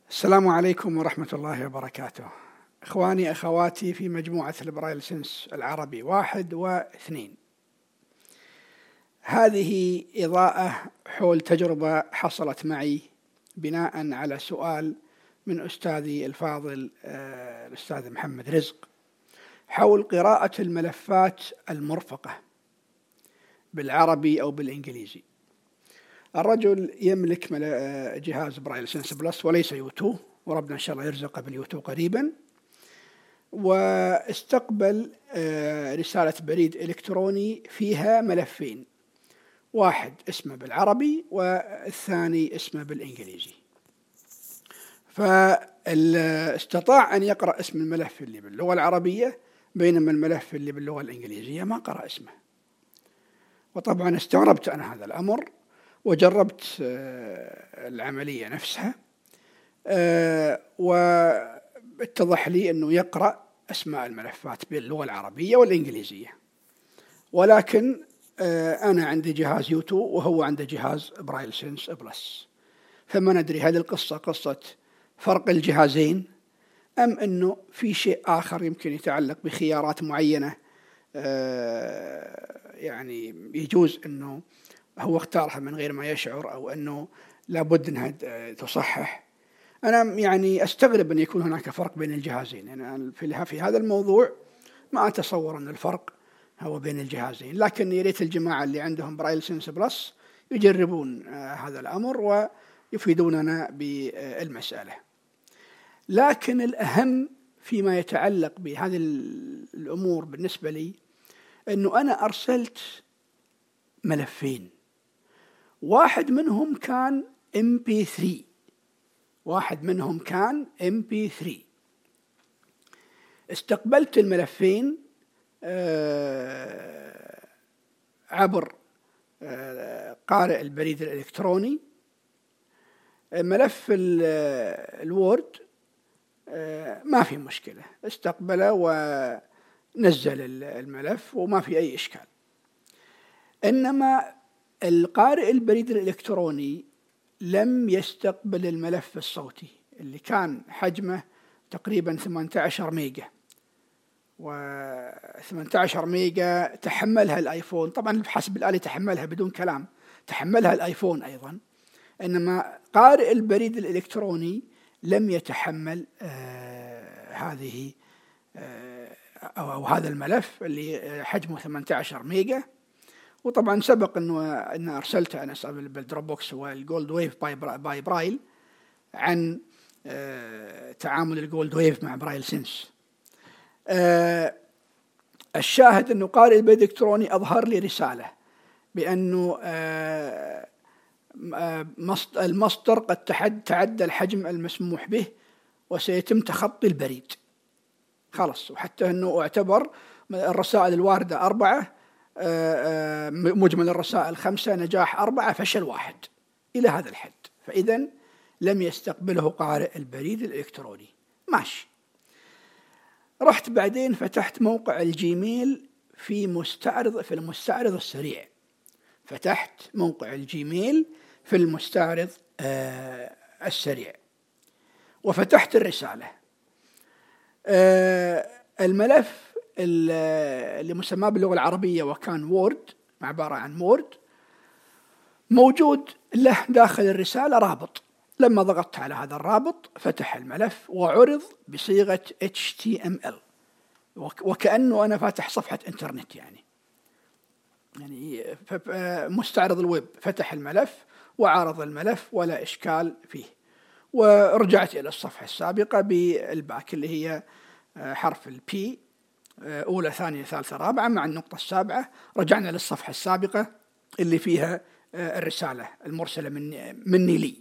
السلام عليكم ورحمة الله وبركاته. إخواني أخواتي في مجموعة البرايل سنس العربي 1 و2، هذه إضاءة حول تجربة حصلت معي بناء على سؤال من أستاذي الفاضل الأستاذ محمد رزق حول قراءة الملفات المرفقة بالعربي أو بالإنجليزي. الرجل يملك جهاز برايل سنس بلس وليس يوتو، وربنا إن شاء الله يرزقه باليوتو قريبا، واستقبل رسالة بريد إلكتروني فيها ملفين، واحد اسمه بالعربي والثاني اسمه بالإنجليزي. فاستطاع أن يقرأ اسم الملف اللي باللغة العربية، بينما الملف اللي باللغة الإنجليزية ما قرأ اسمه. وطبعا استغربت أنا هذا الأمر وجربت العملية نفسها، واتضح لي أنه يقرأ أسماء الملفات باللغة العربية والإنجليزية، ولكن أنا عندي جهاز يوتو وهو عنده جهاز برايل سنس بلس، فما ندري هذه القصة قصة فرق الجهازين أم أنه في شيء آخر يمكن يتعلق بخيارات معينة، يعني يجوز أنه هو اختارها من غير ما يشعر، أو أنه لابد أنها تصحح. أنا يعني أستغرب أن يكون هناك فرق بين الجهازين. أنا في هذا الموضوع ما أتصور أن الفرق هو بين الجهازين، لكن يا ريت الجماعة اللي عندهم برايل سنس بلس يجربون هذا الأمر ويفيدوننا بالمسألة. لكن الأهم فيما يتعلق بهذه الأمور بالنسبة لي أنه أنا أرسلت ملفين، واحد منهم كان MP3. استقبلت الملفين عبر قارئ البريد الإلكتروني. ملف الوورد ما في مشكلة، استقبله ونزل الملف وما في أي إشكال. إنما القارئ البريد الإلكتروني لم يستقبل الملف الصوتي اللي كان حجمه تقريبا 18 ميجا، و18 ميجا تحملها الآيفون، طبعا بحسب الآلي تحملها بدون كلام، تحملها الآيفون أيضا. إنما قارئ البريد الإلكتروني لم يتحمل هذه أو هذا الملف اللي حجمه 18 ميجا. وطبعا سبق أن أرسلته أنا بالدروبوكس والجولد ويف باي برايل عن تعامل الجولد ويف مع برايل سنس. الشاهد أنه قارئ البريد الإلكتروني أظهر لي رسالة بأنه المصدر قد تعدى الحجم المسموح به وسيتم تخطي البريد. خلص، وحتى أنه اعتبر الرسائل الواردة 4، مجمل الرسائل 5، نجاح 4، فشل 1، إلى هذا الحد. فإذا لم يستقبله قارئ البريد الإلكتروني. ماشي. رحت بعدين فتحت موقع الجيميل في المستعرض السريع. فتحت موقع الجيميل في المستعرض السريع وفتحت الرسالة. الملف اللي مسماه باللغة العربية وكان وورد، عبارة عن وورد، موجود له داخل الرسالة رابط. لما ضغطت على هذا الرابط فتح الملف وعرض بصيغة HTML، وكأنه أنا فاتح صفحة إنترنت. يعني مستعرض الويب فتح الملف وعرض الملف ولا إشكال فيه. ورجعت إلى الصفحة السابقة بالباك اللي هي حرف البي، أولى ثانية ثالثة رابعة مع النقطة السابعة. رجعنا للصفحة السابقة اللي فيها الرسالة المرسلة مني لي.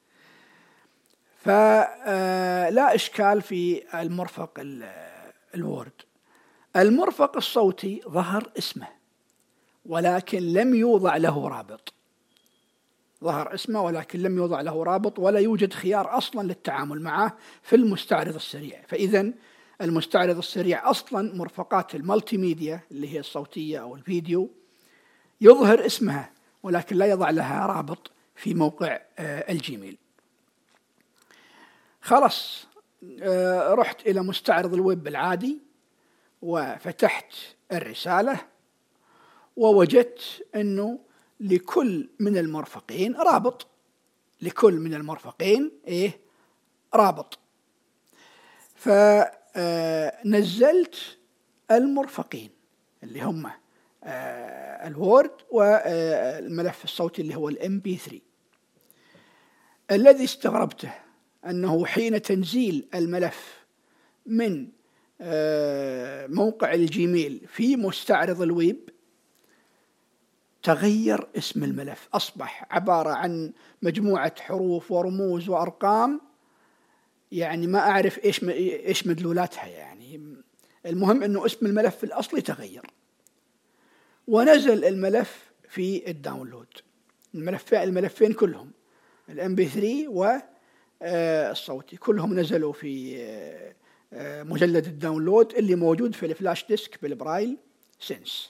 فلا إشكال في المرفق الوورد. المرفق الصوتي ظهر اسمه ولكن لم يوضع له رابط. ظهر اسمه ولكن لم يوضع له رابط، ولا يوجد خيار أصلا للتعامل معه في المستعرض السريع. فإذا المستعرض السريع أصلا مرفقات المالتي ميديا اللي هي الصوتية أو الفيديو يظهر اسمها ولكن لا يضع لها رابط في موقع الجيميل. خلاص رحت إلى مستعرض الويب العادي وفتحت الرسالة، ووجدت أنه لكل من المرفقين رابط، لكل من المرفقين رابط. فنزلت المرفقين اللي هم الوورد والملف الصوتي اللي هو MP3. الذي استغربته أنه حين تنزيل الملف من موقع الجيميل في مستعرض الويب تغير اسم الملف، أصبح عبارة عن مجموعة حروف ورموز وأرقام، يعني ما أعرف إيش مدلولاتها. يعني المهم أنه اسم الملف الأصلي تغير. ونزل الملف في الداونلود، الملفين كلهم MP3 والصوتي كلهم نزلوا في مجلد الداونلود اللي موجود في الفلاش ديسك بالبرايل سينس.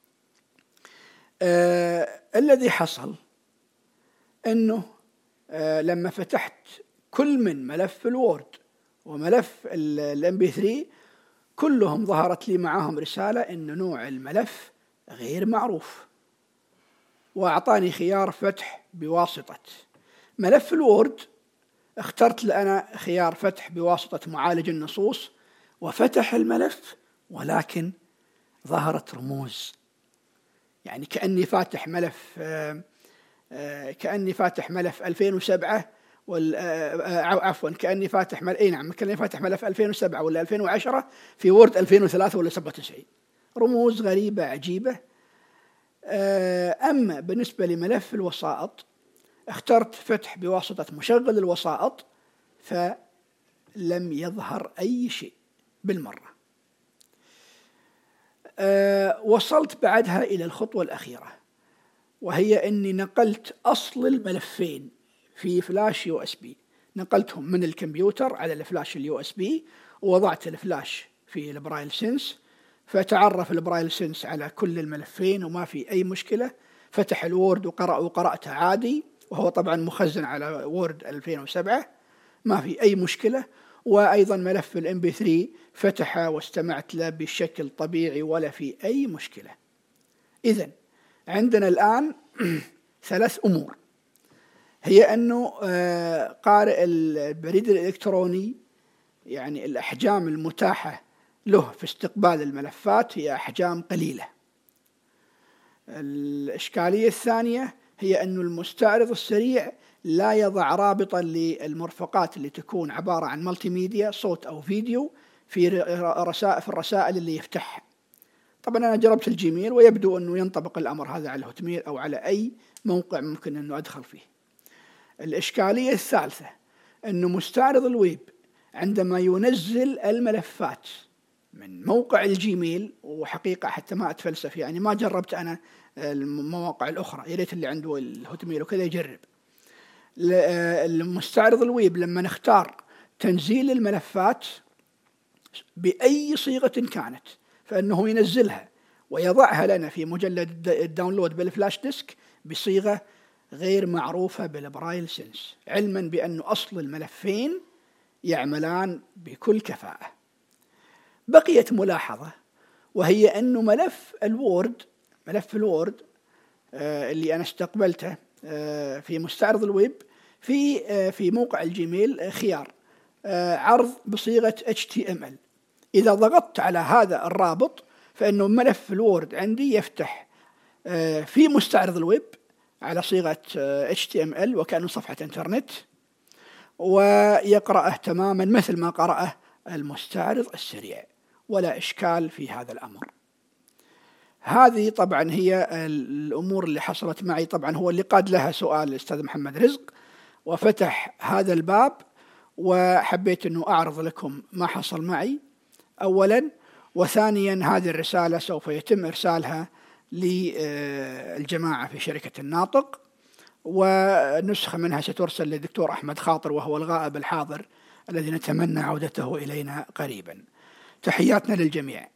الذي حصل أنه لما فتحت كل من ملف الوورد وملف MP3 كلهم ظهرت لي معهم رسالة أن نوع الملف غير معروف، وأعطاني خيار فتح بواسطة ملف الوورد. اخترت أنا خيار فتح بواسطة معالج النصوص وفتح الملف، ولكن ظهرت رموز، يعني كأني فاتح ملف 2007 عفوا كأني فاتح ملف 2007 ولا 2010 في وورد 2003 ولا 97. رموز غريبة عجيبة. أما بالنسبة لملف الوسائط اخترت فتح بواسطة مشغل الوسائط، فلم يظهر أي شيء بالمرة. وصلت بعدها إلى الخطوة الأخيرة، وهي أني نقلت أصل الملفين في فلاش USB، نقلتهم من الكمبيوتر على الفلاش USB ووضعت الفلاش في البرايل سينس، فتعرف البرايل سينس على كل الملفين وما في أي مشكلة. فتح الوورد وقرأته عادي، وهو طبعا مخزن على وورد 2007، ما في أي مشكلة. وأيضا ملف MP3 فتح واستمعت له بشكل طبيعي ولا في أي مشكلة. إذن عندنا الآن 3 أمور، هي أنه قارئ البريد الإلكتروني يعني الأحجام المتاحة له في استقبال الملفات هي أحجام قليلة. الإشكالية الثانية هي أن المستعرض السريع لا يضع رابطا للمرفقات اللي تكون عبارة عن مالتي ميديا، صوت أو فيديو، في الرسائل اللي يفتحها. طبعا أنا جربت الجيميل ويبدو أنه ينطبق الأمر هذا على الهوتميل أو على أي موقع ممكن أنه أدخل فيه. الإشكالية الثالثة أنه مستعرض الويب عندما ينزل الملفات من موقع الجيميل، وحقيقة حتى ما أتفلسف، يعني ما جربت أنا المواقع الأخرى، يا ريت اللي عنده الهوتميل وكذا يجرب. المستعرض الويب لما نختار تنزيل الملفات بأي صيغة كانت، فإنه ينزلها ويضعها لنا في مجلد الداونلود بالفلاش ديسك بصيغة غير معروفة بالبرايل سينس، علما بأن أصل الملفين يعملان بكل كفاءة. بقيت ملاحظة، وهي أنه ملف الوورد اللي أنا استقبلته في مستعرض الويب في موقع الجيميل خيار عرض بصيغة HTML. إذا ضغطت على هذا الرابط فإنه ملف الوورد عندي يفتح في مستعرض الويب على صيغة HTML وكأنه صفحة إنترنت، ويقرأه تماما مثل ما قرأه المستعرض السريع، ولا إشكال في هذا الأمر. هذه طبعا هي الأمور اللي حصلت معي. طبعا هو اللي قاد لها سؤال الأستاذ محمد رزق وفتح هذا الباب، وحبيت أنه أعرض لكم ما حصل معي أولا، وثانيا هذه الرسالة سوف يتم إرسالها للجماعة في شركة الناطق، ونسخة منها سترسل للدكتور أحمد خاطر وهو الغائب الحاضر الذي نتمنى عودته إلينا قريبا. تحياتنا للجميع.